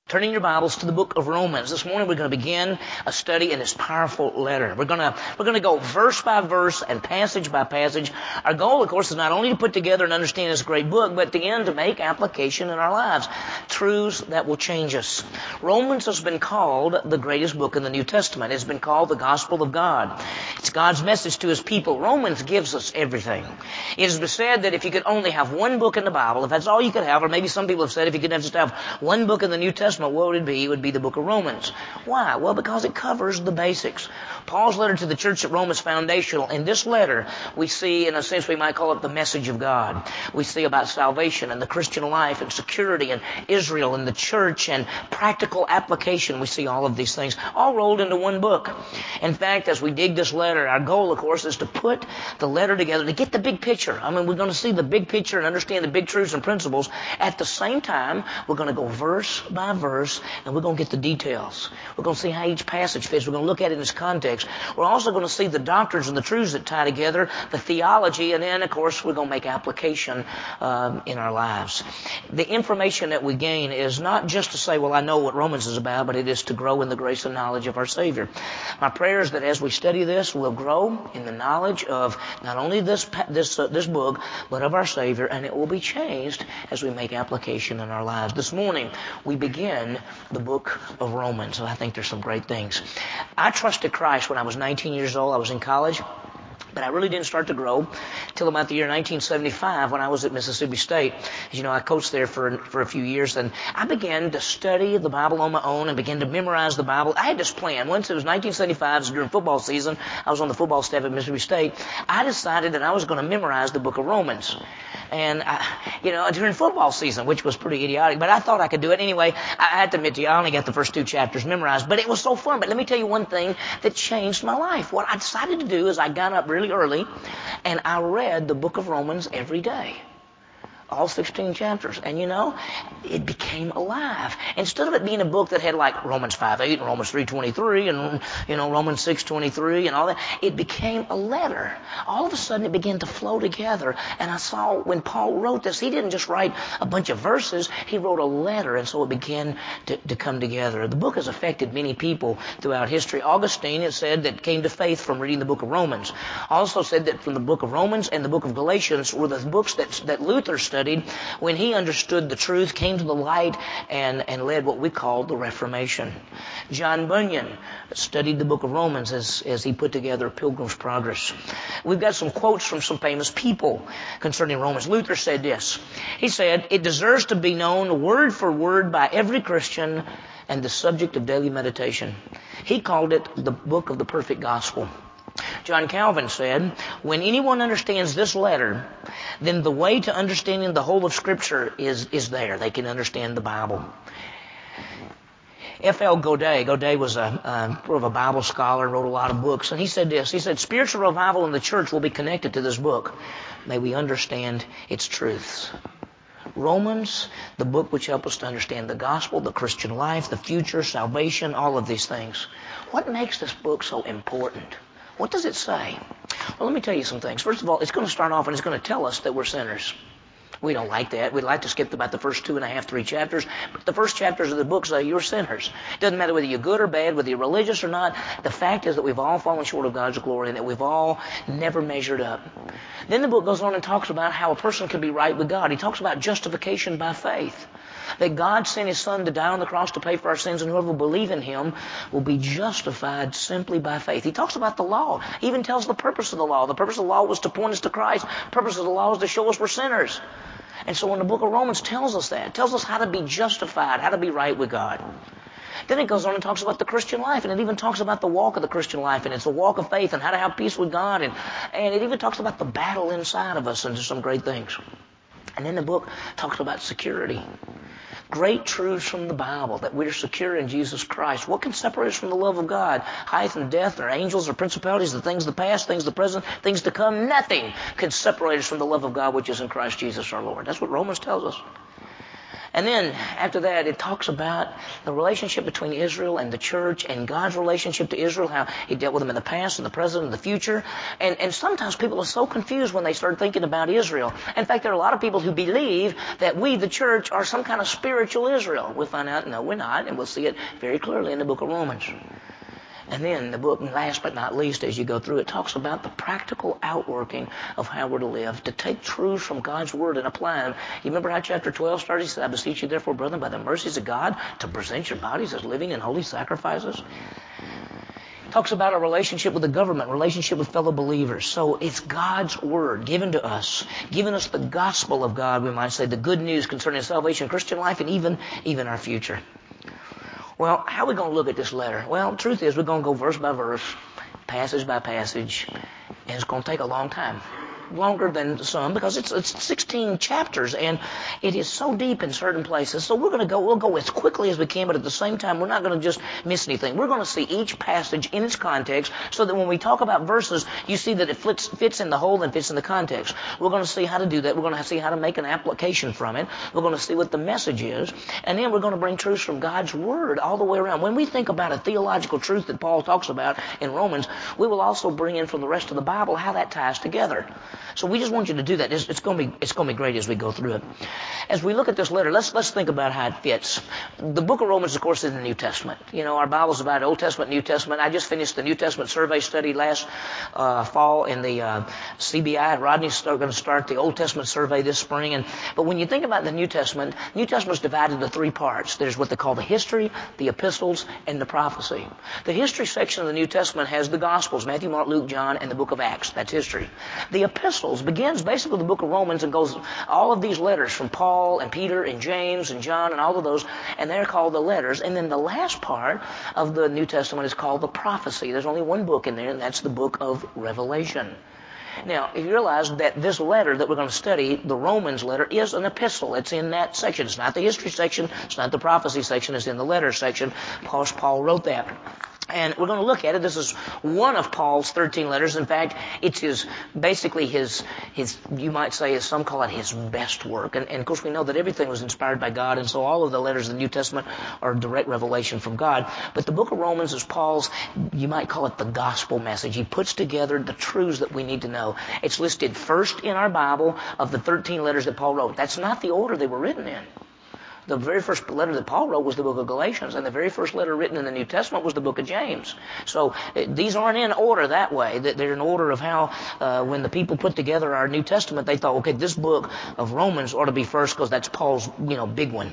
Turning your Bibles to the book of Romans. This morning we're going to begin a study in this powerful letter. We're going to go verse by verse and passage by passage. Our goal, of course, is not only to put together and understand this great book, but again to make application in our lives. Truths that will change us. Romans has been called the greatest book in the New Testament. It's been called the Gospel of God. It's God's message to His people. Romans gives us everything. It has been said that if you could only have one book in the Bible, if that's all you could have, or maybe some people have said if you could just have one book in the New Testament, what would it be? It would be the book of Romans. Why? Well, because it covers the basics. Paul's letter to the church at Rome is foundational. In this letter, we see, in a sense, we might call it the message of God. We see about salvation and the Christian life and security and Israel and the church and practical application. We see all of these things all rolled into one book. In fact, as we dig this letter, our goal, of course, is to put the letter together to get the big picture. I mean, we're going to see the big picture and understand the big truths and principles. At the same time, we're going to go verse by verse, and we're going to get the details. We're going to see how each passage fits. We're going to look at it in its context. We're also going to see the doctrines and the truths that tie together, the theology, and then, of course, we're going to make application in our lives. The information that we gain is not just to say, well, I know what Romans is about, but it is to grow in the grace and knowledge of our Savior. My prayer is that as we study this, we'll grow in the knowledge of not only this book, but of our Savior, and it will be changed as we make application in our lives. This morning, we begin the book of Romans. I think there's some great things. I trusted Christ when I was 19 years old. I was in college. But I really didn't start to grow till about the year 1975 when I was at Mississippi State. As you know, I coached there for a few years, and I began to study the Bible on my own and began to memorize the Bible. I had this plan. Once it was 1975, it was during football season. I was on the football staff at Mississippi State. I decided that I was going to memorize the book of Romans. And, during football season, which was pretty idiotic, but I thought I could do it. Anyway, I had to admit to you, I only got the first 2 chapters memorized, but it was so fun. But let me tell you one thing that changed my life. What I decided to do is I got up really early, and I read the book of Romans every day. All 16 chapters. And it became alive. Instead of it being a book that had like Romans 5:8 and Romans 3:23 and, Romans 6:23 and all that, it became a letter. All of a sudden it began to flow together. And I saw when Paul wrote this, he didn't just write a bunch of verses, he wrote a letter, and so it began to come together. The book has affected many people throughout history. Augustine, it said, that came to faith from reading the book of Romans. Also said that from the book of Romans and the book of Galatians were the books that Luther studied when he understood the truth, came to the light, and led what we call the Reformation. John Bunyan studied the book of Romans as he put together Pilgrim's Progress. We've got some quotes from some famous people concerning Romans. Luther said this. He said, "It deserves to be known word for word by every Christian and the subject of daily meditation." He called it the book of the perfect gospel. John Calvin said, "When anyone understands this letter, then the way to understanding the whole of Scripture is there. They can understand the Bible." F.L. Godet was a Bible scholar, wrote a lot of books, and he said this. He said, "Spiritual revival in the church will be connected to this book. May we understand its truths." Romans, the book which helps us to understand the gospel, the Christian life, the future, salvation, all of these things. What makes this book so important? What does it say? Well, let me tell you some things. First of all, it's going to start off and it's going to tell us that we're sinners. We don't like that. We'd like to skip about the first 2.5, 3 chapters. But the first chapters of the book say you're sinners. It doesn't matter whether you're good or bad, whether you're religious or not. The fact is that we've all fallen short of God's glory and that we've all never measured up. Then the book goes on and talks about how a person can be right with God. He talks about justification by faith. That God sent His Son to die on the cross to pay for our sins, and whoever will believe in Him will be justified simply by faith. He talks about the law. He even tells the purpose of the law. The purpose of the law was to point us to Christ. The purpose of the law is to show us we're sinners. And so when the book of Romans tells us that, tells us how to be justified, how to be right with God. Then it goes on and talks about the Christian life, and it even talks about the walk of the Christian life, and it's a walk of faith and how to have peace with God, and it even talks about the battle inside of us, and there's some great things. And then the book talks about security. Great truths from the Bible, that we're secure in Jesus Christ. What can separate us from the love of God? Height and death, or angels, or principalities, the things of the past, things of the present, things to come. Nothing can separate us from the love of God which is in Christ Jesus our Lord. That's what Romans tells us. And then after that, it talks about the relationship between Israel and the church and God's relationship to Israel, how he dealt with them in the past and the present and the future. And sometimes people are so confused when they start thinking about Israel. In fact, there are a lot of people who believe that we, the church, are some kind of spiritual Israel. We'll find out, no, we're not, and we'll see it very clearly in the book of Romans. And then the book, last but not least, as you go through, it talks about the practical outworking of how we're to live, to take truths from God's Word and apply them. You remember how chapter 12 started? He said, I beseech you, therefore, brethren, by the mercies of God, to present your bodies as living and holy sacrifices. It talks about our relationship with the government, relationship with fellow believers. So it's God's Word given to us, giving us the gospel of God, we might say, the good news concerning salvation, Christian life, and even our future. Well, how are we going to look at this letter? Well, the truth is we're going to go verse by verse, passage by passage, and it's going to take a long time. Longer than some because it's 16 chapters and it is so deep in certain places. So we'll go as quickly as we can, but at the same time we're not going to just miss anything. We're going to see each passage in its context so that when we talk about verses, you see that it fits in the whole and fits in the context. We're going to see how to do that. We're going to see how to make an application from it. We're going to see what the message is. And then we're going to bring truths from God's Word all the way around. When we think about a theological truth that Paul talks about in Romans, we will also bring in from the rest of the Bible how that ties together. So we just want you to do that. It's going to be great as we go through it. As we look at this letter, let's think about how it fits. The book of Romans, of course, is in the New Testament. You know, our Bible's about Old Testament, New Testament. I just finished the New Testament survey study last fall in the CBI. Rodney's going to start the Old Testament survey this spring. But when you think about the New Testament's divided into three parts. There's what they call the history, the epistles, and the prophecy. The history section of the New Testament has the Gospels, Matthew, Mark, Luke, John, and the book of Acts. That's history. The epistles begins basically the book of Romans and goes all of these letters from Paul and Peter and James and John and all of those, and they're called the letters. And then the last part of the New Testament is called the prophecy. There's only one book in there, and that's the book of Revelation. Now, if you realize that this letter that we're going to study, the Romans letter, is an epistle. It's in that section. It's not the history section. It's not the prophecy section. It's in the letter section. Paul wrote that. And we're going to look at it. This is one of Paul's 13 letters. In fact, it's his, you might say, as some call it, his best work. And of course, we know that everything was inspired by God, and so all of the letters of the New Testament are direct revelation from God. But the book of Romans is Paul's, you might call it the gospel message. He puts together the truths that we need to know. It's listed first in our Bible of the 13 letters that Paul wrote. That's not the order they were written in. The very first letter that Paul wrote was the book of Galatians, and the very first letter written in the New Testament was the book of James. So these aren't in order that way. They're in order of how, when the people put together our New Testament, they thought, okay, this book of Romans ought to be first because that's Paul's, big one.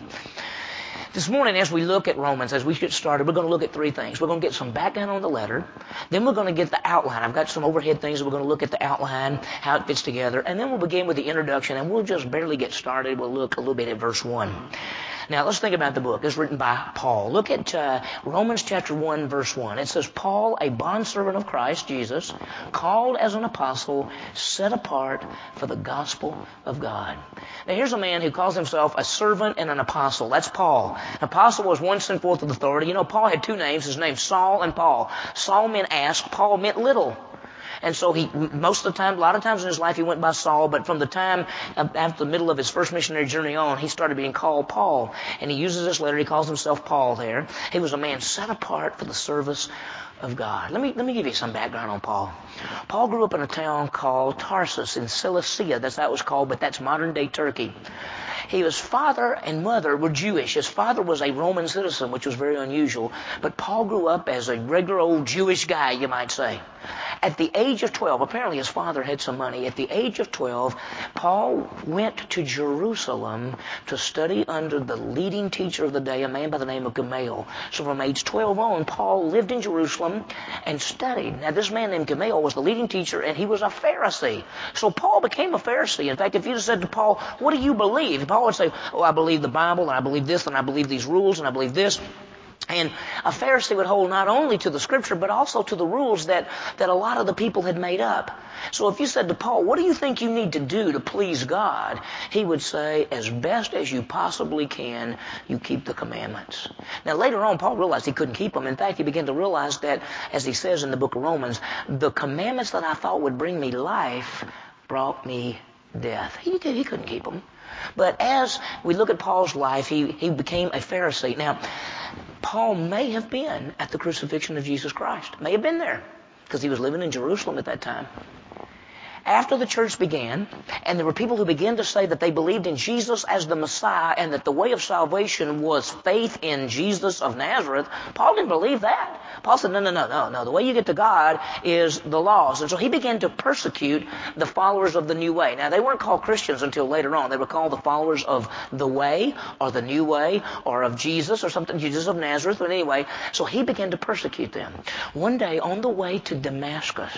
This morning, as we look at Romans, as we get started, we're going to look at three things. We're going to get some background on the letter. Then we're going to get the outline. I've got some overhead things that we're going to look at the outline, how it fits together. And then we'll begin with the introduction, and we'll just barely get started. We'll look a little bit at verse 1. Now, let's think about the book. It's written by Paul. Look at Romans chapter 1, verse 1. It says, Paul, a bondservant of Christ Jesus, called as an apostle, set apart for the gospel of God. Now, here's a man who calls himself a servant and an apostle. That's Paul. An apostle was one sent forth with authority. Paul had two names. His name's Saul and Paul. Saul meant ask. Paul meant little. And so a lot of times in his life he went by Saul, but from the time after the middle of his first missionary journey on, he started being called Paul. And he uses this letter, he calls himself Paul there. He was a man set apart for the service of God. Let me give you some background on Paul. Paul grew up in a town called Tarsus in Cilicia. That's how it was called, but that's modern day Turkey. His father and mother were Jewish. His father was a Roman citizen, which was very unusual. But Paul grew up as a regular old Jewish guy, you might say. At the age of 12, apparently his father had some money. At the age of 12, Paul went to Jerusalem to study under the leading teacher of the day, a man by the name of Gamaliel. So from age 12 on, Paul lived in Jerusalem and studied. Now, this man named Gamaliel was the leading teacher, and he was a Pharisee. So Paul became a Pharisee. In fact, if you said to Paul, what do you believe? Paul would say, I believe the Bible, and I believe this, and I believe these rules, and I believe this. And a Pharisee would hold not only to the Scripture, but also to the rules that a lot of the people had made up. So if you said to Paul, what do you think you need to do to please God? He would say, as best as you possibly can, you keep the commandments. Now later on, Paul realized he couldn't keep them. In fact, he began to realize that, as he says in the book of Romans, the commandments that I thought would bring me life brought me death. He couldn't keep them. But as we look at Paul's life, he became a Pharisee. Now, Paul may have been at the crucifixion of Jesus Christ. May have been there, because he was living in Jerusalem at that time. After the church began, and there were people who began to say that they believed in Jesus as the Messiah and that the way of salvation was faith in Jesus of Nazareth, Paul didn't believe that. Paul said, no. The way you get to God is the laws. And so he began to persecute the followers of the New Way. Now, they weren't called Christians until later on. They were called the followers of the Way or the New Way or of Jesus or something, Jesus of Nazareth. But anyway, so he began to persecute them. One day on the way to Damascus,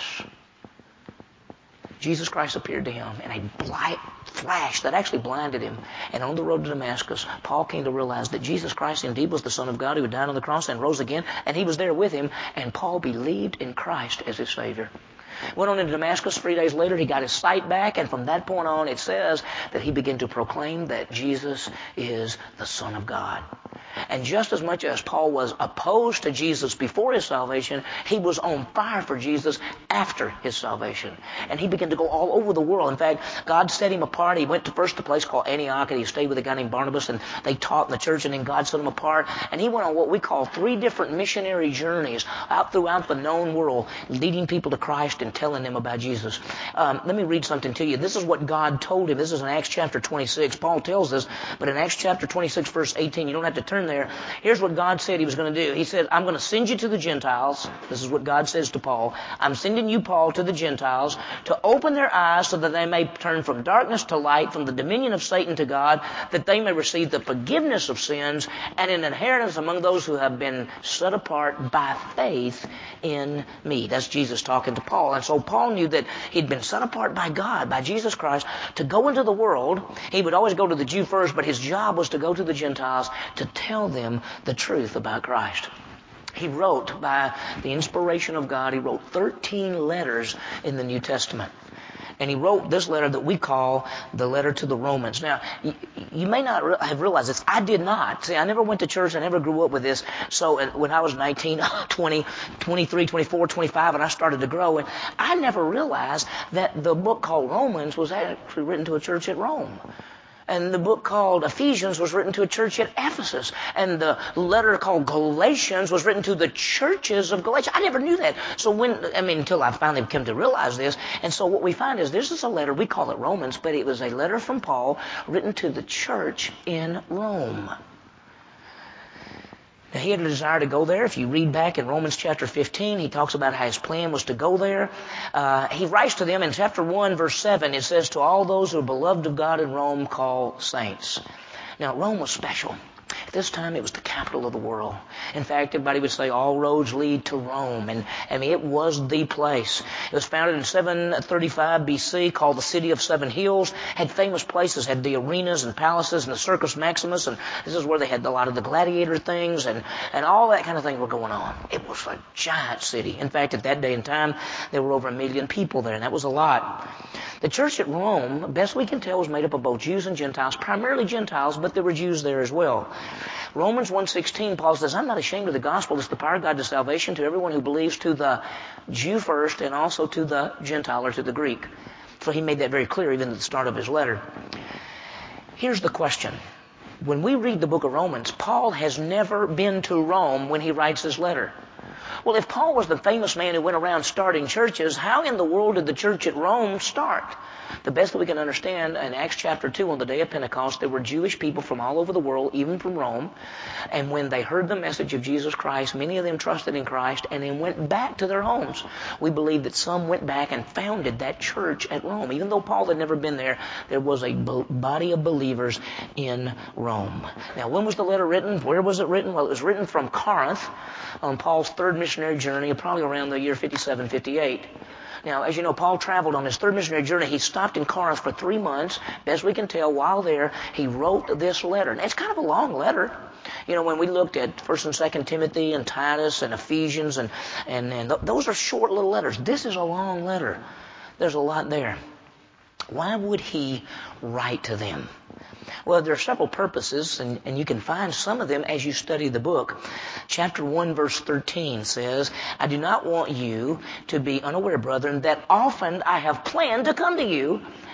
Jesus Christ appeared to him in a bright flash that actually blinded him. And on the road to Damascus, Paul came to realize that Jesus Christ indeed was the Son of God who had died on the cross and rose again, and he was there with him, and Paul believed in Christ as his Savior. Went on into Damascus. 3 days later, he got his sight back, and from that point on, it says that he began to proclaim that Jesus is the Son of God. And just as much as Paul was opposed to Jesus before his salvation, he was on fire for Jesus after his salvation. And he began to go all over the world. In fact, God set him apart. He went to first a place called Antioch, and he stayed with a guy named Barnabas, and they taught in the church, and then God set him apart. And he went on what we call 3 different missionary journeys out throughout the known world, leading people to Christ and telling them about Jesus. Let me read something to you. This is what God told him. This is in Acts chapter 26. Paul tells this, but in Acts chapter 26, verse 18, you don't have to turn there. Here's what God said he was going to do. He said, I'm going to send you to the Gentiles. This is what God says to Paul. I'm sending you, Paul, to the Gentiles to open their eyes so that they may turn from darkness to light, from the dominion of Satan to God, that they may receive the forgiveness of sins and an inheritance among those who have been set apart by faith in me. That's Jesus talking to Paul. And so Paul knew that he'd been set apart by God, by Jesus Christ, to go into the world. He would always go to the Jew first, but his job was to go to the Gentiles to tell them the truth about Christ. He wrote, by the inspiration of God, he wrote 13 letters in the New Testament. And he wrote this letter that we call the letter to the Romans. Now, you may not have realized this. I did not. See, I never went to church. I never grew up with this. So when I was 19, 20, 23, 24, 25, and I started to grow, and I never realized that the book called Romans was actually written to a church at Rome. And the book called Ephesians was written to a church at Ephesus. And the letter called Galatians was written to the churches of Galatia. I never knew that. So until I finally came to realize this. And so what we find is this is a letter, we call it Romans, but it was a letter from Paul written to the church in Rome. Now, he had a desire to go there. If you read back in Romans chapter 15, he talks about how his plan was to go there. He writes to them in chapter 1, verse 7, it says, to all those who are beloved of God in Rome, called saints. Now, Rome was special. At this time, it was the capital of the world. In fact, everybody would say all roads lead to Rome. And it was the place. It was founded in 735 BC, called the City of Seven Hills. Had famous places, had the arenas and palaces and the Circus Maximus. And this is where they had a lot of the gladiator things and all that kind of thing were going on. It was a giant city. In fact, at that day and time, there were over 1 million people there, and that was a lot. The church at Rome, best we can tell, was made up of both Jews and Gentiles, primarily Gentiles, but there were Jews there as well. Romans 1:16, Paul says, I'm not ashamed of the gospel. It's the power of God to salvation to everyone who believes, to the Jew first and also to the Gentile or to the Greek. So he made that very clear even at the start of his letter. Here's the question. When we read the book of Romans, Paul has never been to Rome when he writes this letter. Well, if Paul was the famous man who went around starting churches, how in the world did the church at Rome start? The best that we can understand, in Acts chapter 2, on the day of Pentecost, there were Jewish people from all over the world, even from Rome. And when they heard the message of Jesus Christ, many of them trusted in Christ and then went back to their homes. We believe that some went back and founded that church at Rome. Even though Paul had never been there, there was a body of believers in Rome. Now, when was the letter written? Where was it written? Well, it was written from Corinth on Paul's third missionary journey, probably around the year 57, 58. Now, as you know, Paul traveled on his third missionary journey. He stopped in Corinth for 3 months. Best we can tell, while there, he wrote this letter. Now, it's kind of a long letter. You know, when we looked at 1st and 2nd Timothy and Titus and Ephesians, and those are short little letters. This is a long letter. There's a lot there. Why would he write to them? Well, there are several purposes, and you can find some of them as you study the book. Chapter 1, verse 13 says, I do not want you to be unaware, brethren, that often I have planned to come to you,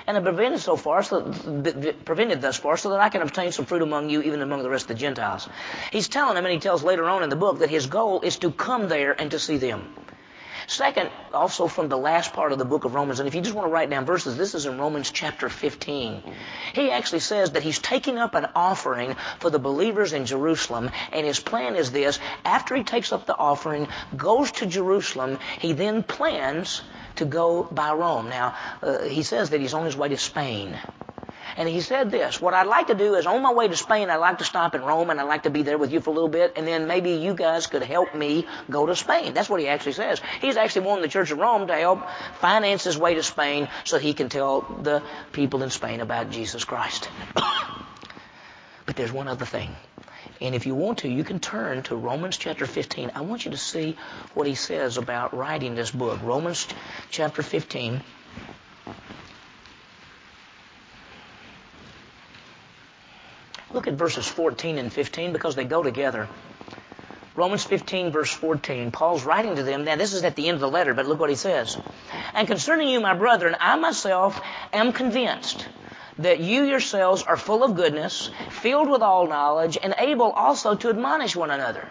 And I'm prevented thus far so that I can obtain some fruit among you, even among the rest of the Gentiles. He's telling them, and he tells later on in the book, that his goal is to come there and to see them. Second, also from the last part of the book of Romans, and if you just want to write down verses, this is in Romans chapter 15. He actually says that he's taking up an offering for the believers in Jerusalem, and his plan is this: after he takes up the offering, goes to Jerusalem, he then plans to go by Rome. Now, he says that he's on his way to Spain. And he said this: what I'd like to do is, on my way to Spain, I'd like to stop in Rome, and I'd like to be there with you for a little bit, and then maybe you guys could help me go to Spain. That's what he actually says. He's actually wanting the Church of Rome to help finance his way to Spain so he can tell the people in Spain about Jesus Christ. But there's one other thing. And if you want to, you can turn to Romans chapter 15. I want you to see what he says about writing this book. Romans chapter 15. Look at verses 14 and 15 because they go together. Romans 15, verse 14. Paul's writing to them. Now, this is at the end of the letter, but look what he says. And concerning you, my brethren, I myself am convinced that you yourselves are full of goodness, filled with all knowledge, and able also to admonish one another.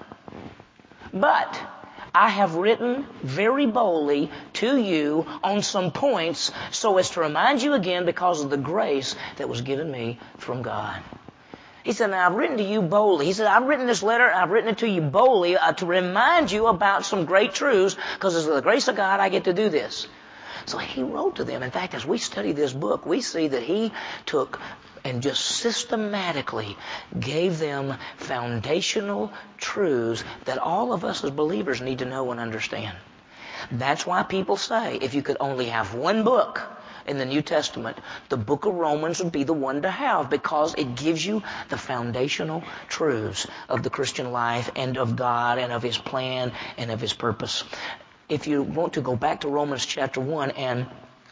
But I have written very boldly to you on some points so as to remind you again because of the grace that was given me from God. He said, now I've written to you boldly. He said, I've written this letter, I've written it to you boldly to remind you about some great truths because it's the grace of God I get to do this. So he wrote to them. In fact, as we study this book, we see that he took and just systematically gave them foundational truths that all of us as believers need to know and understand. That's why people say if you could only have one book in the New Testament, the book of Romans would be the one to have because it gives you the foundational truths of the Christian life and of God and of His plan and of His purpose. If you want to go back to Romans chapter 1, and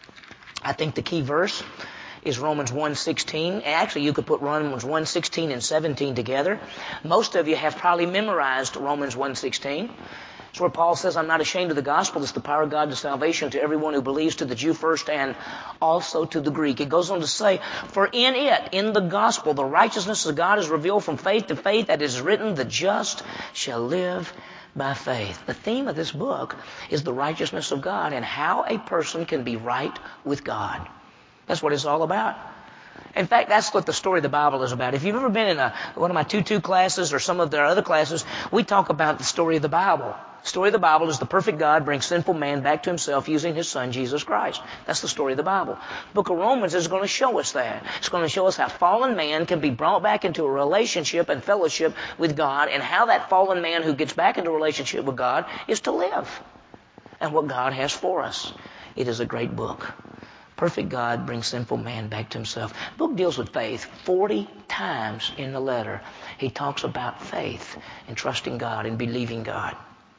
I think the key verse is Romans 1:16. Actually, you could put Romans 1:16 and 17 together. Most of you have probably memorized Romans 1:16. It's where Paul says, I'm not ashamed of the gospel. It's the power of God to salvation to everyone who believes, to the Jew first and also to the Greek. It goes on to say, for in it, in the gospel, the righteousness of God is revealed from faith to faith. That is written, the just shall live by faith. The theme of this book is the righteousness of God and how a person can be right with God. That's what it's all about. In fact, that's what the story of the Bible is about. If you've ever been in one of my 2-2 classes or some of their other classes, we talk about the story of the Bible. The story of the Bible is the perfect God brings sinful man back to himself using his Son, Jesus Christ. That's the story of the Bible. The book of Romans is going to show us that. It's going to show us how fallen man can be brought back into a relationship and fellowship with God, and how that fallen man who gets back into a relationship with God is to live, and what God has for us. It is a great book. Perfect God brings sinful man back to himself. The book deals with faith. 40 times in the letter, he talks about faith and trusting God and believing God.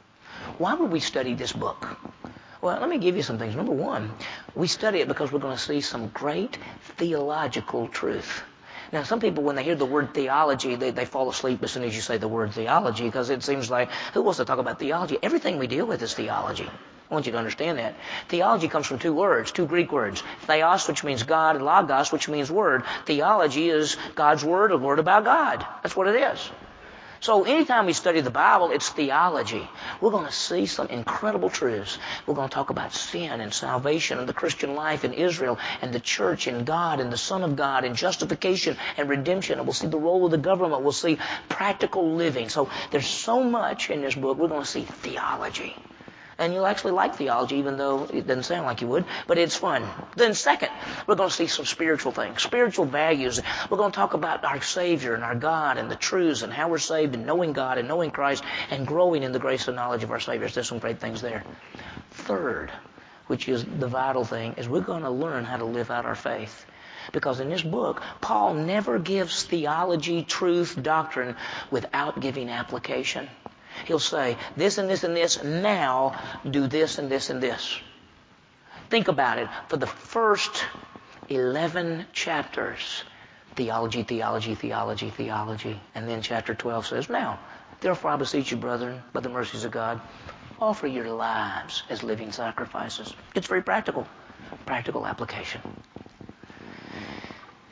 Why would we study this book? Well, let me give you some things. Number one, we study it because we're going to see some great theological truth. Now, some people, when they hear the word theology, they fall asleep as soon as you say the word theology, because it seems like, who wants to talk about theology? Everything we deal with is theology. I want you to understand that. Theology comes from 2 words, 2 Greek words. Theos, which means God, and logos, which means word. Theology is God's word, a word about God. That's what it is. So anytime we study the Bible, it's theology. We're going to see some incredible truths. We're going to talk about sin and salvation and the Christian life in Israel and the church and God and the Son of God and justification and redemption. And we'll see the role of the government. We'll see practical living. So there's so much in this book. We're going to see theology. And you'll actually like theology, even though it doesn't sound like you would, but it's fun. Then second, we're going to see some spiritual things, spiritual values. We're going to talk about our Savior and our God and the truths and how we're saved and knowing God and knowing Christ and growing in the grace and knowledge of our Savior. There's some great things there. Third, which is the vital thing, is we're going to learn how to live out our faith. Because in this book, Paul never gives theology, truth, doctrine without giving application. He'll say, this and this and this, now do this and this and this. Think about it. For the first 11 chapters, theology, theology, theology, theology. And then chapter 12 says, now, therefore I beseech you, brethren, by the mercies of God, offer your lives as living sacrifices. It's very practical. Practical application.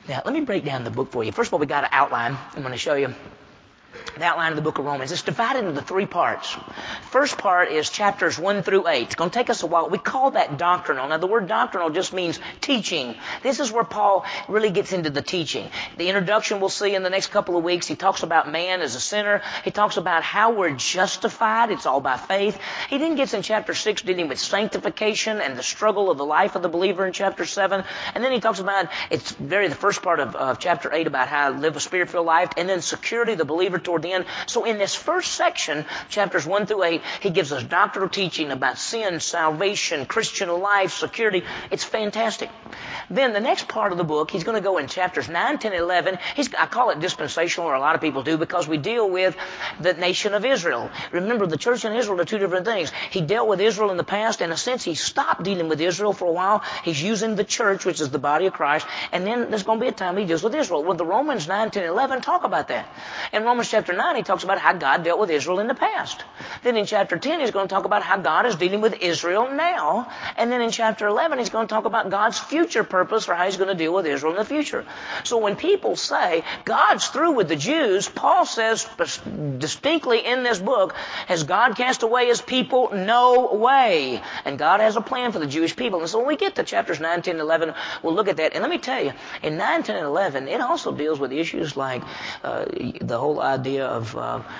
Now, let me break down the book for you. First of all, we got an outline. I'm going to show you the outline of the book of Romans. It's divided into 3 parts. First part is chapters 1 through 8. It's going to take us a while. We call that doctrinal. Now, the word doctrinal just means teaching. This is where Paul really gets into the teaching. The introduction we'll see in the next couple of weeks. He talks about man as a sinner. He talks about how we're justified. It's all by faith. He then gets in chapter 6 dealing with sanctification and the struggle of the life of the believer in chapter 7. And then he talks about, the first part of chapter 8 about how to live a spirit-filled life, and then security of the believer toward the end. So in this first section, chapters 1 through 8, he gives us doctrinal teaching about sin, salvation, Christian life, security. It's fantastic. Then the next part of the book, he's going to go in chapters 9, 10, 11. I call it dispensational, or a lot of people do, because we deal with the nation of Israel. Remember, the church and Israel are 2 different things. He dealt with Israel in the past. In a sense, he stopped dealing with Israel for a while. He's using the church, which is the body of Christ. And then there's going to be a time he deals with Israel. Well, the Romans 9, 10, 11 talk about that. In Romans chapter 9, he talks about how God dealt with Israel in the past. Then in chapter 10, he's going to talk about how God is dealing with Israel now. And then in chapter 11, he's going to talk about God's future purpose, or how he's going to deal with Israel in the future. So when people say God's through with the Jews, Paul says distinctly in this book, has God cast away his people? No way. And God has a plan for the Jewish people. And so when we get to chapters 9, 10, 11, we'll look at that. And let me tell you, in 9, 10, and 11, it also deals with issues like the whole idea of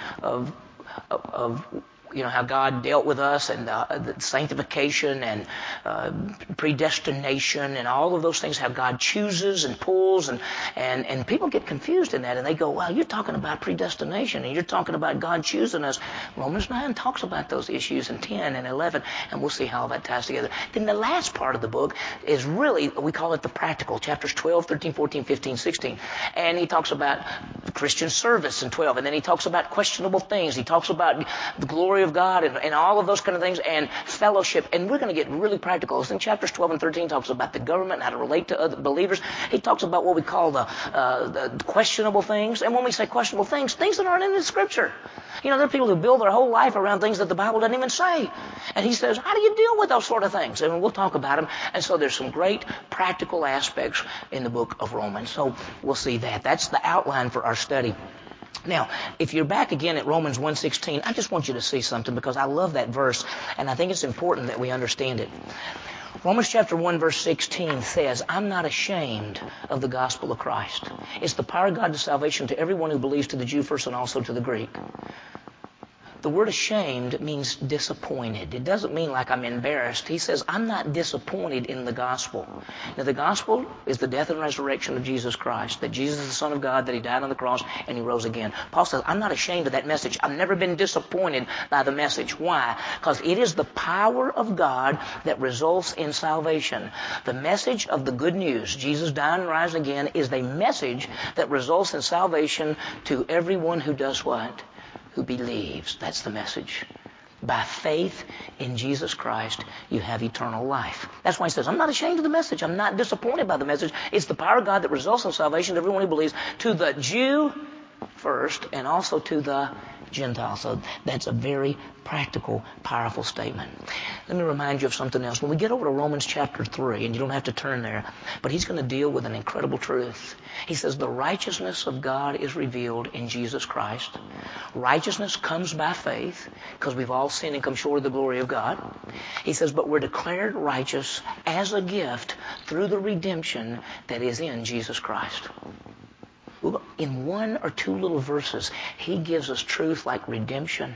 how God dealt with us, and the sanctification and predestination and all of those things, how God chooses and pulls, and people get confused in that, and they go, well, you're talking about predestination and you're talking about God choosing us. Romans 9 talks about those issues in 10 and 11, and we'll see how that ties together. Then the last part of the book is really, we call it the practical, chapters 12, 13, 14, 15, 16. And he talks about Christian service in 12, and then he talks about questionable things. He talks about the glory of God and all of those kind of things, and fellowship. And we're going to get really practical. In chapters 12 and 13 talks about the government and how to relate to other believers. He talks about what we call the questionable things. And when we say questionable things that aren't in the Scripture. There are people who build their whole life around things that the Bible doesn't even say. And he says, how do you deal with those sort of things? And we'll talk about them. And so there's some great practical aspects in the book of Romans. So we'll see that. That's the outline for our study. Now, if you're back again at Romans 1:16, I just want you to see something, because I love that verse, and I think it's important that we understand it. Romans chapter 1 verse 16 says, I'm not ashamed of the gospel of Christ. It's the power of God to salvation to everyone who believes, to the Jew first and also to the Greek. The word ashamed means disappointed. It doesn't mean like I'm embarrassed. He says, I'm not disappointed in the gospel. Now, the gospel is the death and resurrection of Jesus Christ, that Jesus is the Son of God, that he died on the cross, and he rose again. Paul says, I'm not ashamed of that message. I've never been disappointed by the message. Why? Because it is the power of God that results in salvation. The message of the good news, Jesus died and rose again, is the message that results in salvation to everyone who does what? Who believes. That's the message. By faith in Jesus Christ, you have eternal life. That's why he says, I'm not ashamed of the message. I'm not disappointed by the message. It's the power of God that results in salvation to everyone who believes, to the Jew first, and also to the Gentile. So that's a very practical, powerful statement. Let me remind you of something else. When we get over to Romans chapter 3, and you don't have to turn there, but he's going to deal with an incredible truth. He says the righteousness of God is revealed in Jesus Christ. Righteousness comes by faith, because we've all sinned and come short of the glory of God. He says, but we're declared righteous as a gift through the redemption that is in Jesus Christ. In 1 or 2 little verses, he gives us truth like redemption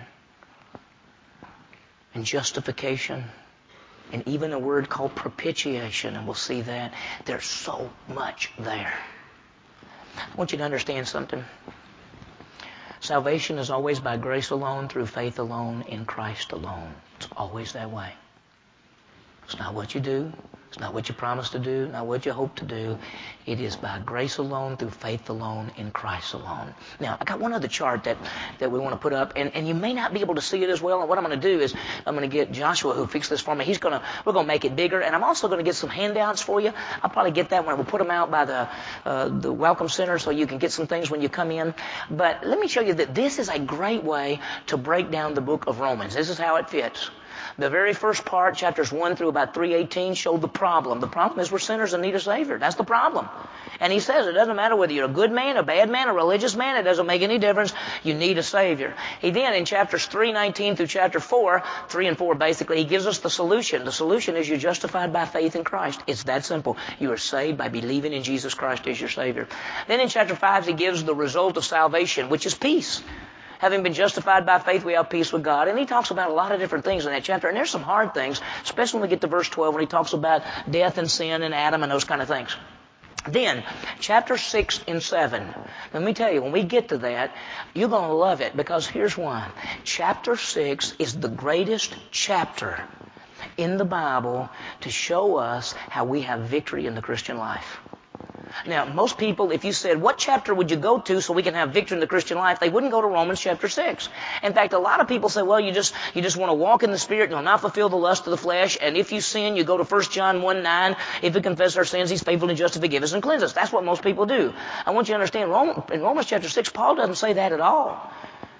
and justification, and even a word called propitiation, and we'll see that. There's so much there. I want you to understand something. Salvation is always by grace alone, through faith alone, in Christ alone. It's always that way. It's not what you do. It's not what you promise to do, not what you hope to do. It is by grace alone, through faith alone, in Christ alone. Now, I got one other chart that we want to put up, and you may not be able to see it as well. And what I'm going to do is I'm going to get Joshua, who fixed this for me. We're going to make it bigger, and I'm also going to get some handouts for you. I'll probably get that when we'll put them out by the Welcome Center, so you can get some things when you come in. But let me show you that this is a great way to break down the book of Romans. This is how it fits. The very first part, chapters 1 through about 3:18, show the problem. The problem is we're sinners and need a Savior. That's the problem. And he says it doesn't matter whether you're a good man, a bad man, a religious man. It doesn't make any difference. You need a Savior. He then, in chapters 3:19 through chapter 4, 3 and 4 basically, he gives us the solution. The solution is you're justified by faith in Christ. It's that simple. You are saved by believing in Jesus Christ as your Savior. Then in chapter 5, he gives the result of salvation, which is peace. Having been justified by faith, we have peace with God. And he talks about a lot of different things in that chapter. And there's some hard things, especially when we get to verse 12, when he talks about death and sin and Adam and those kind of things. Then, chapter 6 and 7. Let me tell you, when we get to that, you're going to love it, because here's why. Chapter 6 is the greatest chapter in the Bible to show us how we have victory in the Christian life. Now, most people, if you said, what chapter would you go to so we can have victory in the Christian life, they wouldn't go to Romans chapter 6. In fact, a lot of people say, well, you just want to walk in the Spirit, you'll not fulfill the lust of the flesh, and if you sin, you go to 1 John 1:9, if we confess our sins, He's faithful and just to forgive us and cleanse us. That's what most people do. I want you to understand, in Romans chapter 6, Paul doesn't say that at all.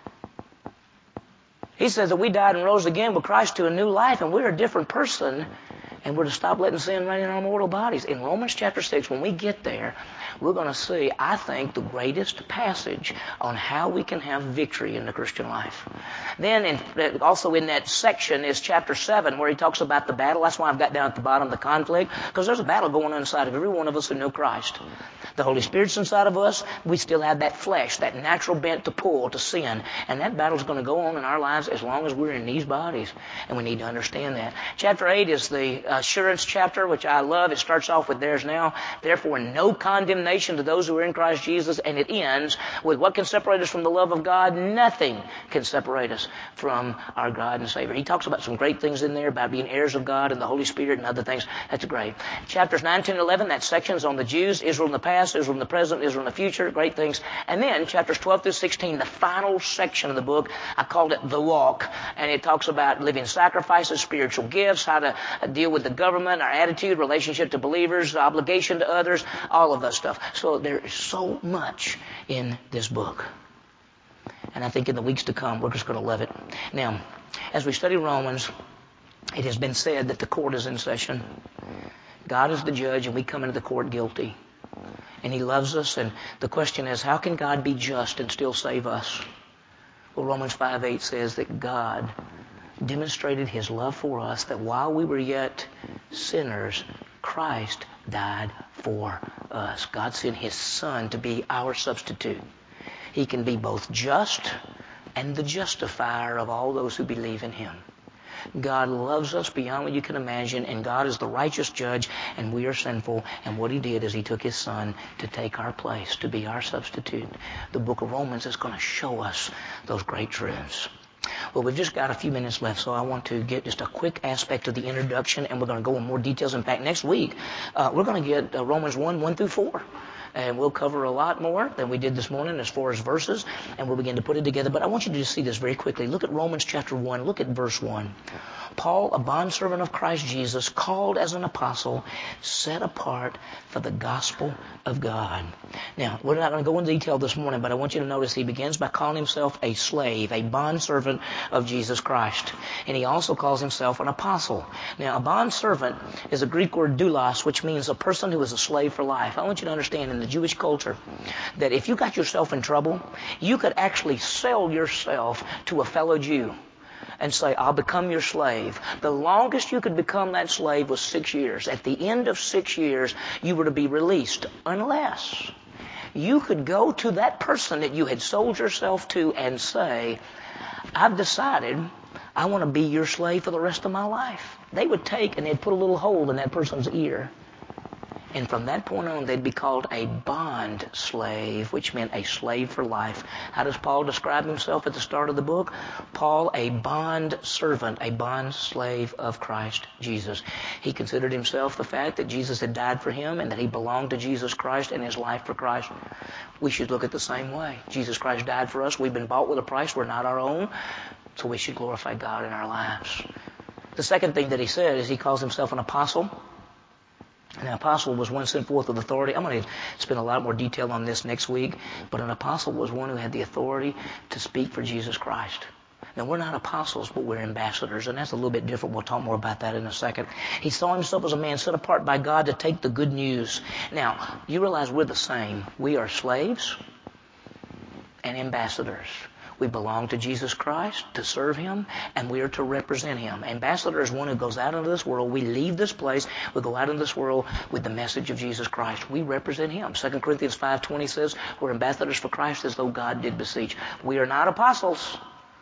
He says that we died and rose again with Christ to a new life, and we're a different person. And we're to stop letting sin reign in our mortal bodies. In Romans chapter 6, when we get there, we're going to see, I think, the greatest passage on how we can have victory in the Christian life. Then, also in that section is chapter 7, where he talks about the battle. That's why I've got down at the bottom the conflict, because there's a battle going on inside of every one of us who know Christ. The Holy Spirit's inside of us. We still have that flesh, that natural bent to pull, to sin. And that battle's going to go on in our lives as long as we're in these bodies. And we need to understand that. Chapter 8 is the assurance chapter, which I love. It starts off with "There's now, therefore, no condemnation to those who are in Christ Jesus," and it ends with, what can separate us from the love of God? Nothing can separate us from our God and Savior. He talks about some great things in there about being heirs of God and the Holy Spirit and other things. That's great. Chapters 9, 10, and 11, that section's on the Jews, Israel in the past, Israel in the present, Israel in the future. Great things. And then chapters 12 through 16, the final section of the book, I called it The Walk, and it talks about living sacrifices, spiritual gifts, how to deal with the government, our attitude, relationship to believers, obligation to others, all of that stuff. So there is so much in this book. And I think in the weeks to come, we're just going to love it. Now, as we study Romans, it has been said that the court is in session. God is the judge, and we come into the court guilty. And He loves us, and the question is, how can God be just and still save us? Well, Romans 5:8 says that God demonstrated His love for us, that while we were yet sinners, Christ died for us. God sent His Son to be our substitute. He can be both just and the justifier of all those who believe in Him. God loves us beyond what you can imagine, and God is the righteous judge, and we are sinful. And what He did is He took His Son to take our place, to be our substitute. The book of Romans is going to show us those great truths. Well, we've just got a few minutes left, so I want to get just a quick aspect of the introduction, and we're going to go in more details. In fact, next week, we're going to get Romans 1 through 4. And we'll cover a lot more than we did this morning as far as verses, and we'll begin to put it together. But I want you to just see this very quickly. Look at Romans chapter 1. Look at verse 1. Paul, a bondservant of Christ Jesus, called as an apostle, set apart for the gospel of God. Now, we're not going to go into detail this morning, but I want you to notice he begins by calling himself a slave, a bondservant of Jesus Christ. And he also calls himself an apostle. Now, a bondservant is a Greek word doulos, which means a person who is a slave for life. I want you to understand in the Jewish culture that if you got yourself in trouble, you could actually sell yourself to a fellow Jew and say, I'll become your slave. The longest you could become that slave was 6 years. At the end of 6 years, you were to be released, unless you could go to that person that you had sold yourself to and say, I've decided I want to be your slave for the rest of my life. They would take and they'd put a little hole in that person's ear. And from that point on, they'd be called a bond slave, which meant a slave for life. How does Paul describe himself at the start of the book? Paul, a bond servant, a bond slave of Christ Jesus. He considered himself the fact that Jesus had died for him and that he belonged to Jesus Christ and his life for Christ. We should look at the same way. Jesus Christ died for us. We've been bought with a price. We're not our own. So we should glorify God in our lives. The second thing that he said is he calls himself an apostle. An apostle was one sent forth with authority. I'm going to spend a lot more detail on this next week. But an apostle was one who had the authority to speak for Jesus Christ. Now, we're not apostles, but we're ambassadors, and that's a little bit different. We'll talk more about that in a second. He saw himself as a man set apart by God to take the good news. Now, you realize we're the same. We are slaves and ambassadors. We belong to Jesus Christ to serve Him, and we are to represent Him. Ambassador is one who goes out into this world. We leave this place. We go out into this world with the message of Jesus Christ. We represent Him. 2 Corinthians 5:20 says, we're ambassadors for Christ as though God did beseech. We are not apostles.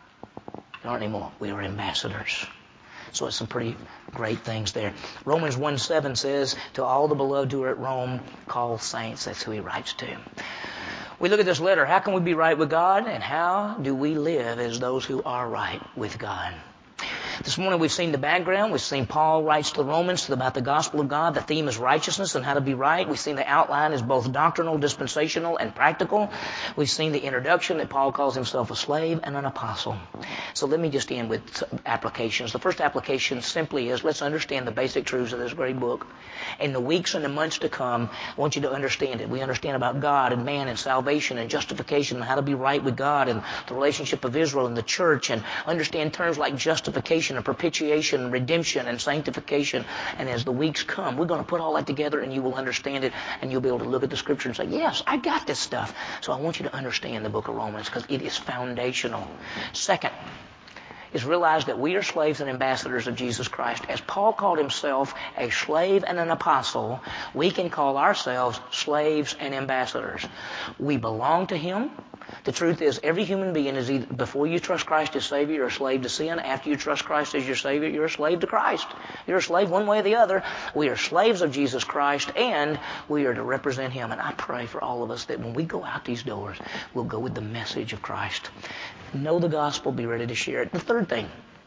Not anymore. We are ambassadors. So it's some pretty great things there. Romans 1:7 says, to all the beloved who are at Rome, called saints. That's who he writes to. We look at this letter. How can we be right with God? And how do we live as those who are right with God? This morning we've seen the background. We've seen Paul writes to the Romans about the gospel of God. The theme is righteousness and how to be right. We've seen the outline is both doctrinal, dispensational, and practical. We've seen the introduction that Paul calls himself a slave and an apostle. So let me just end with applications. The first application simply is let's understand the basic truths of this great book. In the weeks and the months to come, I want you to understand it. We understand about God and man and salvation and justification and how to be right with God and the relationship of Israel and the church, and understand terms like justification and propitiation and redemption and sanctification. And as the weeks come, we're going to put all that together and you will understand it, and you'll be able to look at the scripture and say, yes, I got this stuff. So I want you to understand the book of Romans because it is foundational. Second is realize that we are slaves and ambassadors of Jesus Christ. As Paul called himself a slave and an apostle, we can call ourselves slaves and ambassadors. We belong to Him. The truth is, every human being is either, before you trust Christ as Savior, you're a slave to sin. After you trust Christ as your Savior, you're a slave to Christ. You're a slave one way or the other. We are slaves of Jesus Christ, and we are to represent Him. And I pray for all of us that when we go out these doors, we'll go with the message of Christ. Know the gospel, be ready to share it. The third thing,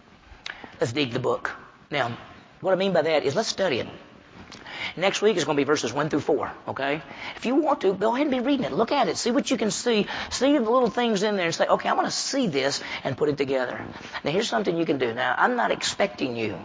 let's dig the book. Now, what I mean by that is let's study it. Next week is going to be verses 1 through 4, okay? If you want to, go ahead and be reading it. Look at it. See what you can see. See the little things in there and say, okay, I want to see this and put it together. Now, here's something you can do. Now, I'm not expecting you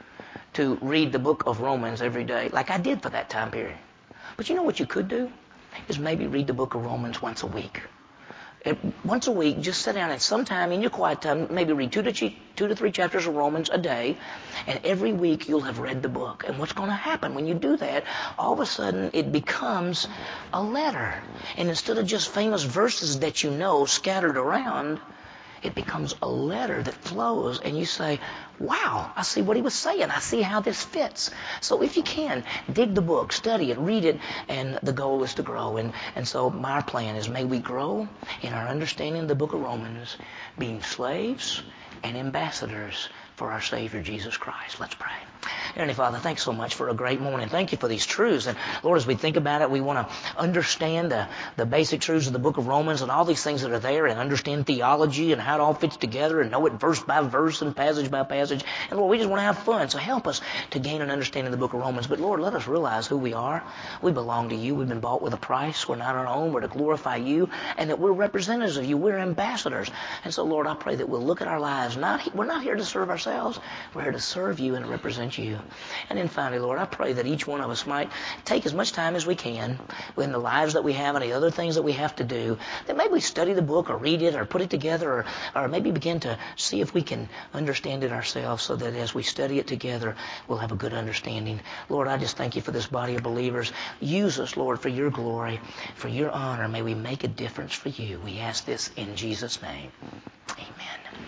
to read the book of Romans every day like I did for that time period. But you know what you could do? Is maybe read the book of Romans once a week. Once a week, just sit down and sometime in your quiet time, maybe read 2 to 3 chapters of Romans a day, and every week you'll have read the book. And what's going to happen when you do that, all of a sudden it becomes a letter. And instead of just famous verses that you know scattered around, it becomes a letter that flows, and you say, wow, I see what he was saying. I see how this fits. So if you can, dig the book, study it, read it, and the goal is to grow. And so my plan is may we grow in our understanding of the book of Romans, being slaves and ambassadors for our Savior, Jesus Christ. Let's pray. Heavenly Father, thanks so much for a great morning. Thank you for these truths. And Lord, as we think about it, we want to understand the basic truths of the book of Romans and all these things that are there, and understand theology and how it all fits together, and know it verse by verse and passage by passage. And Lord, we just want to have fun. So help us to gain an understanding of the book of Romans. But Lord, let us realize who we are. We belong to you. We've been bought with a price. We're not our own. We're to glorify you, and that we're representatives of you. We're ambassadors. And so Lord, I pray that we'll look at our lives. We're not here to serve ourselves. We're here to serve you and represent you. And then finally, Lord, I pray that each one of us might take as much time as we can in the lives that we have and the other things that we have to do, that maybe we study the book or read it or put it together, or maybe begin to see if we can understand it ourselves, so that as we study it together, we'll have a good understanding. Lord, I just thank you for this body of believers. Use us, Lord, for your glory, for your honor. May we make a difference for you. We ask this in Jesus' name. Amen.